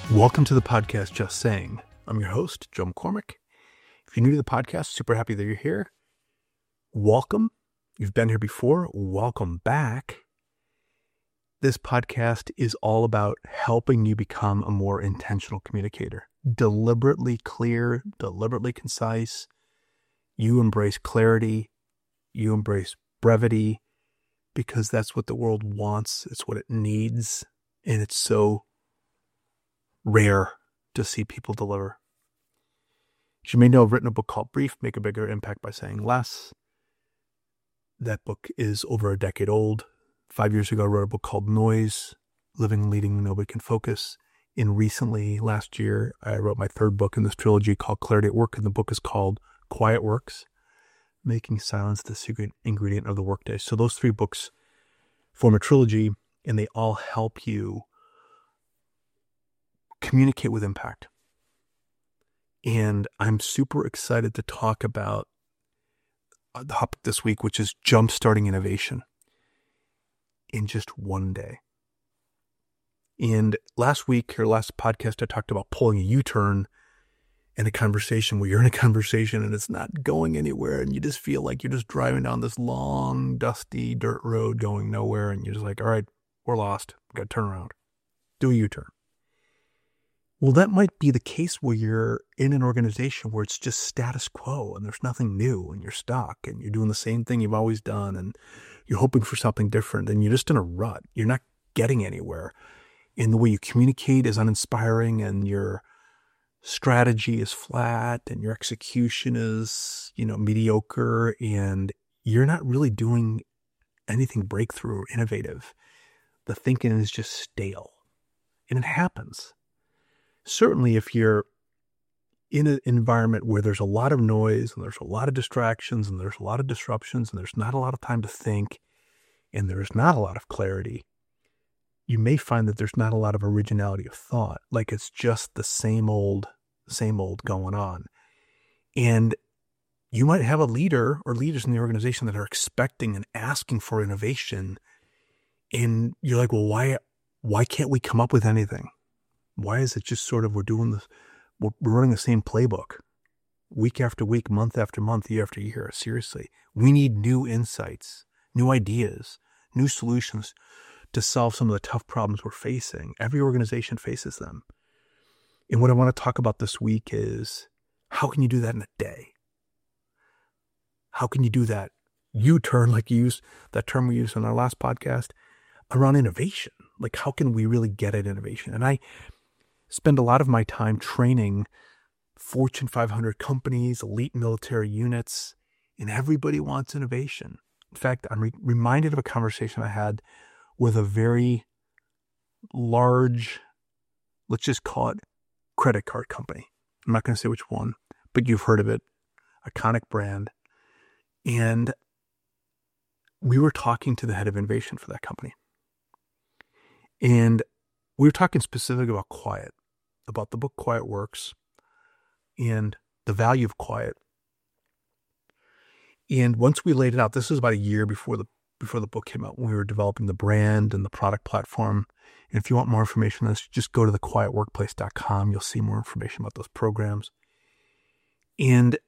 Welcome to the podcast, Just Saying. I'm your host, Joe McCormick. If you're new to the podcast, super happy that you're here. Welcome. You've been here before. Welcome back. This podcast is all about helping you become a more intentional communicator. Deliberately clear, deliberately concise. You embrace clarity. You embrace brevity because that's what the world wants. It's what it needs. And it's so rare to see people deliver. As you may know, I've written a book called Brief, Make a Bigger Impact by Saying Less. That book is over a decade old. 5 years ago, I wrote a book called Noise, Living, Leading, Nobody Can Focus. And recently, last year, I wrote my third book in this trilogy called Clarity at Work, and the book is called Quiet Works, Making Silence the Secret Ingredient of the Workday. So those three books form a trilogy, and they all help you communicate with impact. And I'm super excited to talk about the topic this week, which is jumpstarting innovation in just one day. And last week, or last podcast, I talked about pulling a U-turn in a conversation where you're in a conversation and it's not going anywhere and you just feel like you're just driving down this long, dusty dirt road going nowhere. And you're just like, all right, we're lost. We've got to turn around. Do a U-turn. Well, that might be the case where you're in an organization where it's just status quo and there's nothing new and you're stuck and you're doing the same thing you've always done and you're hoping for something different and you're just in a rut. You're not getting anywhere. And the way you communicate is uninspiring and your strategy is flat and your execution is, mediocre and you're not really doing anything breakthrough or innovative. The thinking is just stale. And it happens. Certainly if you're in an environment where there's a lot of noise and there's a lot of distractions and there's a lot of disruptions and there's not a lot of time to think and there's not a lot of clarity, you may find that there's not a lot of originality of thought. Like it's just the same old going on. And you might have a leader or leaders in the organization that are expecting and asking for innovation. And you're like, well, why can't we come up with anything? Why is it just sort of we're running the same playbook week after week, month after month, year after year? Seriously, we need new insights, new ideas, new solutions to solve some of the tough problems we're facing. Every organization faces them. And what I want to talk about this week is how can you do that in a day? How can you do that U-turn, like you used, that term we used in our last podcast, around innovation? Like how can we really get at innovation? And I spend a lot of my time training Fortune 500 companies, elite military units, and everybody wants innovation. In fact, I'm reminded of a conversation I had with a very large, let's just call it credit card company. I'm not going to say which one, but you've heard of it, iconic brand. And we were talking to the head of innovation for that company. And we were talking specifically about quiet, about the book Quiet Works and the value of quiet. And once we laid it out, this was about a year before the book came out, when we were developing the brand and the product platform. And if you want more information on this, just go to thequietworkplace.com. You'll see more information about those programs. And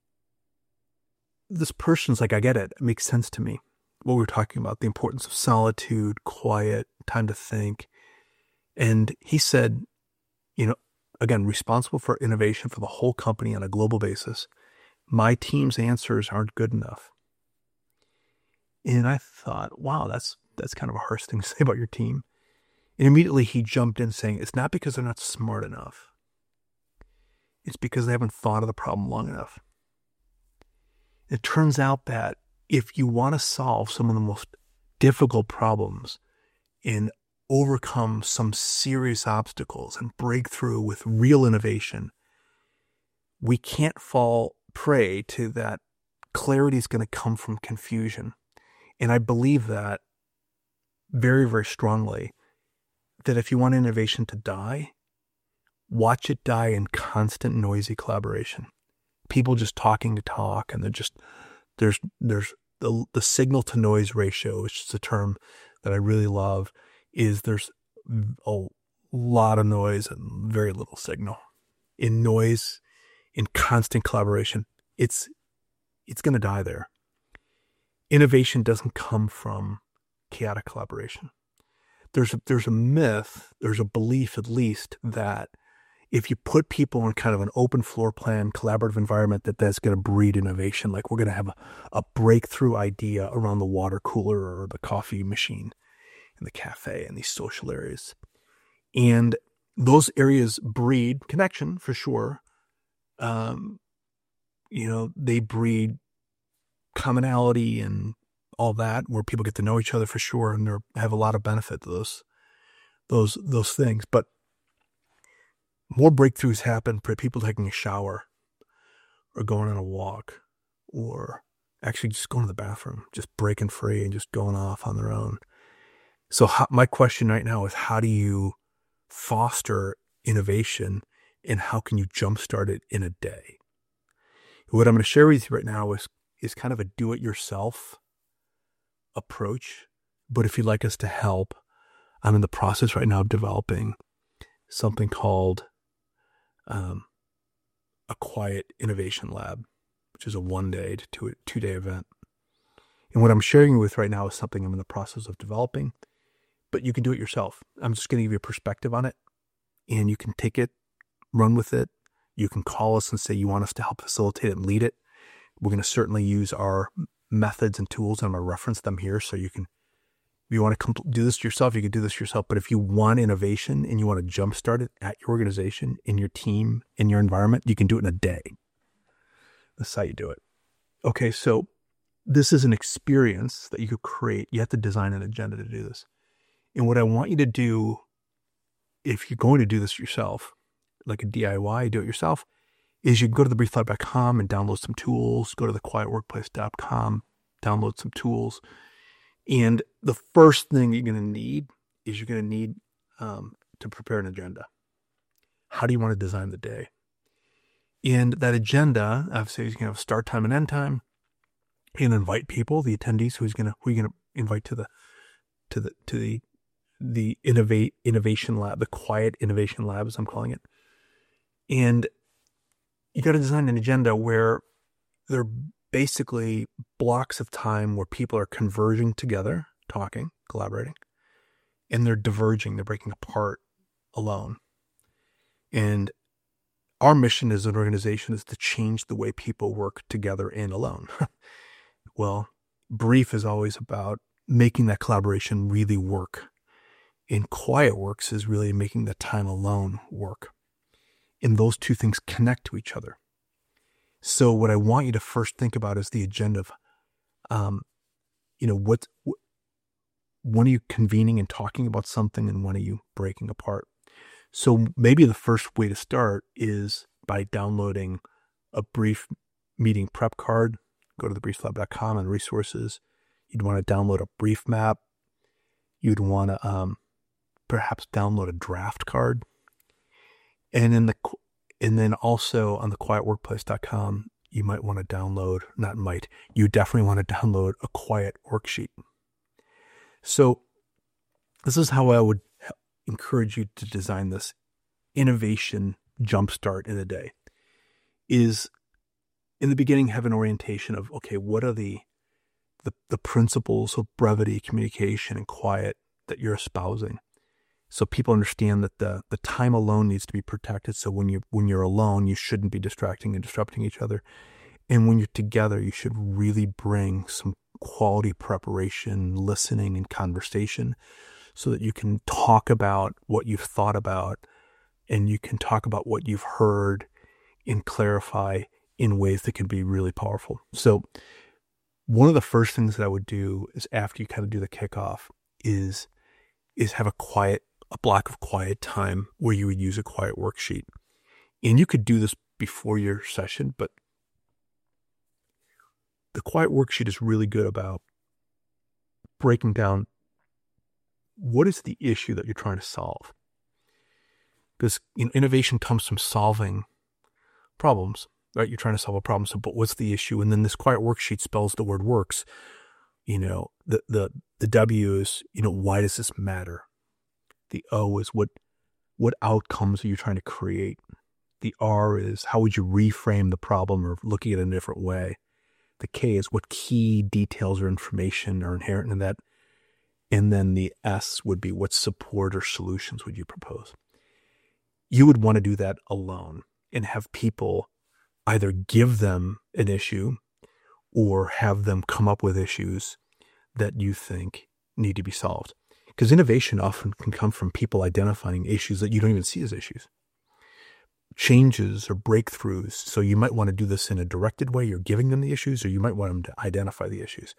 this person's like, I get it. It makes sense to me. What we were talking about, the importance of solitude, quiet, time to think. And he said, again, responsible for innovation for the whole company on a global basis. My team's answers aren't good enough. And I thought, wow, that's kind of a harsh thing to say about your team. And immediately he jumped in saying, it's not because they're not smart enough. It's because they haven't thought of the problem long enough. It turns out that if you want to solve some of the most difficult problems and overcome some serious obstacles and break through with real innovation, we can't fall prey to that. Clarity is going to come from confusion. And I believe that very, very strongly, that if you want innovation to die, watch it die in constant noisy collaboration. People just talking to talk, and there's the signal to noise ratio, which is a term that I really love, is there's a lot of noise and very little signal. In noise, in constant collaboration, it's going to die there. Innovation doesn't come from chaotic collaboration. There's a myth, there's a belief at least, that if you put people in kind of an open floor plan, collaborative environment, that's going to breed innovation. Like we're going to have a breakthrough idea around the water cooler or the coffee machine in the cafe and these social areas. And those areas breed connection for sure. They breed commonality and all that, where people get to know each other for sure, and they have a lot of benefit to those things. But more breakthroughs happen for people taking a shower or going on a walk or actually just going to the bathroom, just breaking free and just going off on their own. So my question right now is, how do you foster innovation, and how can you jumpstart it in a day? What I'm going to share with you right now is kind of a do-it-yourself approach. But if you'd like us to help, I'm in the process right now of developing something called a Quiet Innovation Lab, which is a 1-day to 2-day event. And what I'm sharing with right now is something I'm in the process of developing, but you can do it yourself. I'm just going to give you a perspective on it, and you can take it, run with it. You can call us and say you want us to help facilitate it and lead it. We're going to certainly use our methods and tools, and I'm going to reference them here. So you can, if you want to do this yourself, you can do this yourself. But if you want innovation and you want to jumpstart it at your organization, in your team, in your environment, you can do it in a day. That's how you do it. Okay, so this is an experience that you could create. You have to design an agenda to do this. And what I want you to do, if you're going to do this yourself, like a DIY, do it yourself, is you can go to thebrieflab.com and download some tools, go to thequietworkplace.com, download some tools. And the first thing you're going to need is to prepare an agenda. How do you want to design the day? And that agenda, obviously, is going to have start time and end time. You can invite people, the attendees, who are you going to invite to the innovation lab, the Quiet Innovation Lab, as I'm calling it. And you got to design an agenda where there are basically blocks of time where people are converging together, talking, collaborating, and they're diverging, they're breaking apart alone. And our mission as an organization is to change the way people work together and alone. Well, Brief is always about making that collaboration really work. And Quiet Works is really making the time alone work. And those two things connect to each other. So what I want you to first think about is the agenda of, when are you convening and talking about something, and when are you breaking apart? So maybe the first way to start is by downloading a Brief meeting prep card. Go to thebrieflab.com and resources. You'd want to download a brief map. You'd want to perhaps download a draft card. And then also on thequietworkplace.com, you might want to you definitely want to download a quiet worksheet. So this is how I would encourage you to design this innovation jumpstart in a day. Is in the beginning, have an orientation of, okay, what are the principles of brevity, communication, and quiet that you're espousing? So people understand that the time alone needs to be protected. So when you're alone, you shouldn't be distracting and disrupting each other. And when you're together, you should really bring some quality preparation, listening, and conversation, so that you can talk about what you've thought about, and you can talk about what you've heard and clarify in ways that can be really powerful. So one of the first things that I would do is, after you kind of do the kickoff, is have a block of quiet time where you would use a quiet worksheet. And you could do this before your session, but the quiet worksheet is really good about breaking down what is the issue that you're trying to solve. Because innovation comes from solving problems, right? You're trying to solve a problem. So, but what's the issue? And then this quiet worksheet spells the word works. The W is, why does this matter? The O is what what outcomes are you trying to create? The R is how would you reframe the problem or looking at it in a different way? The K is what key details or information are inherent in that. And then the S would be what support or solutions would you propose? You would want to do that alone and have people either give them an issue or have them come up with issues that you think need to be solved. Because innovation often can come from people identifying issues that you don't even see as issues. Changes or breakthroughs. So you might want to do this in a directed way. You're giving them the issues, or you might want them to identify the issues,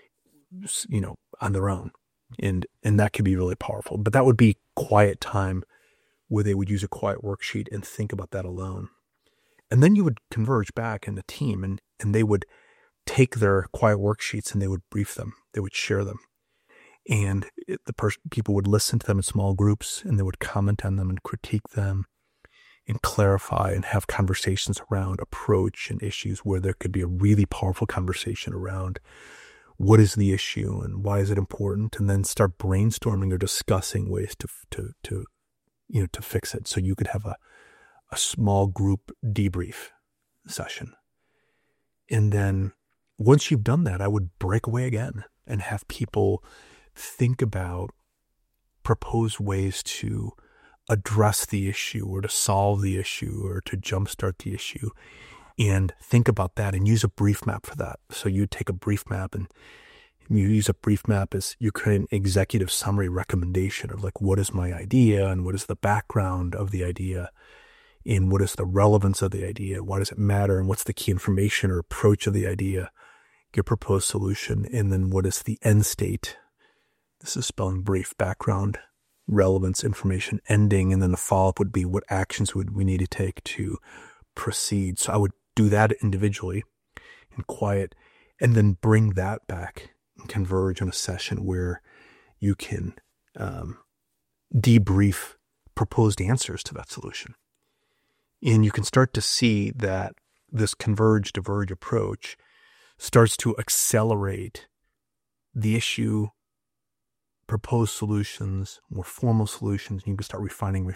on their own. And that could be really powerful. But that would be quiet time where they would use a quiet worksheet and think about that alone. And then you would converge back in the team and they would take their quiet worksheets and they would brief them. They would share them. And people would listen to them in small groups, and they would comment on them and critique them and clarify and have conversations around approach and issues where there could be a really powerful conversation around what is the issue and why is it important, and then start brainstorming or discussing ways to fix it. So you could have a small group debrief session. And then once you've done that, I would break away again and have people think about proposed ways to address the issue or to solve the issue or to jumpstart the issue, and think about that and use a brief map for that. So you take a brief map and you use a brief map as you create an executive summary recommendation of like, what is my idea and what is the background of the idea and what is the relevance of the idea? Why does it matter? And what's the key information or approach of the idea, your proposed solution? And then what is the end state? This is spelling brief, background, relevance, information, ending. And then the follow-up would be what actions would we need to take to proceed. So I would do that individually in quiet, and then bring that back and converge on a session where you can debrief proposed answers to that solution. And you can start to see that this converge, diverge approach starts to accelerate the issue, proposed solutions, more formal solutions. You can start refining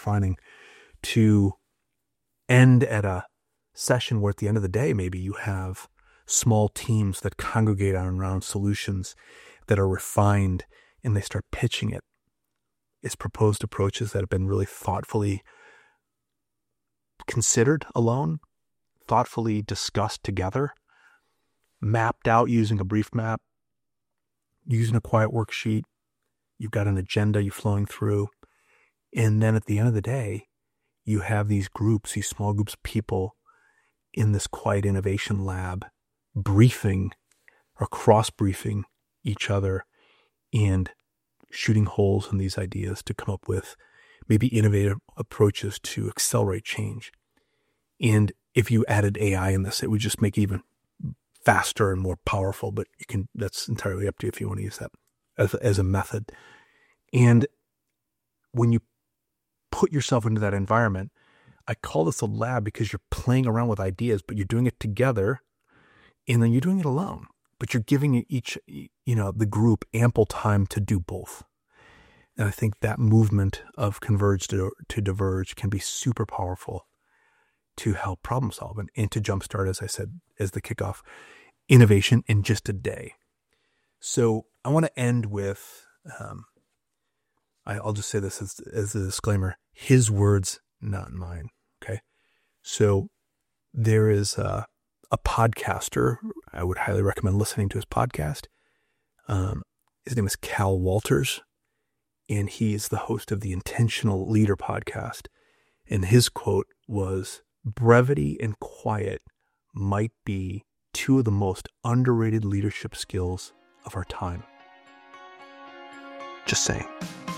to end at a session where at the end of the day, maybe you have small teams that congregate around solutions that are refined, and they start pitching it as proposed approaches that have been really thoughtfully considered alone, thoughtfully discussed together, mapped out using a brief map, using a quiet worksheet. You've got an agenda you're flowing through. And then at the end of the day, you have these groups, these small groups of people in this quiet innovation lab briefing or cross-briefing each other and shooting holes in these ideas to come up with maybe innovative approaches to accelerate change. And if you added AI in this, it would just make it even faster and more powerful, but that's entirely up to you if you want to use that as a method. And when you put yourself into that environment, I call this a lab because you're playing around with ideas, but you're doing it together, and then you're doing it alone, but you're giving each, the group ample time to do both. And I think that movement of converge to diverge can be super powerful to help problem solve and to jumpstart, as I said, as the kickoff, innovation in just a day. So I want to end with, I'll just say this as a disclaimer, his words, not mine. Okay. So there is a podcaster. I would highly recommend listening to his podcast. His name is Cal Walters, and he is the host of the Intentional Leader podcast. And his quote was, "Brevity and quiet might be two of the most underrated leadership skills of our time." Just saying.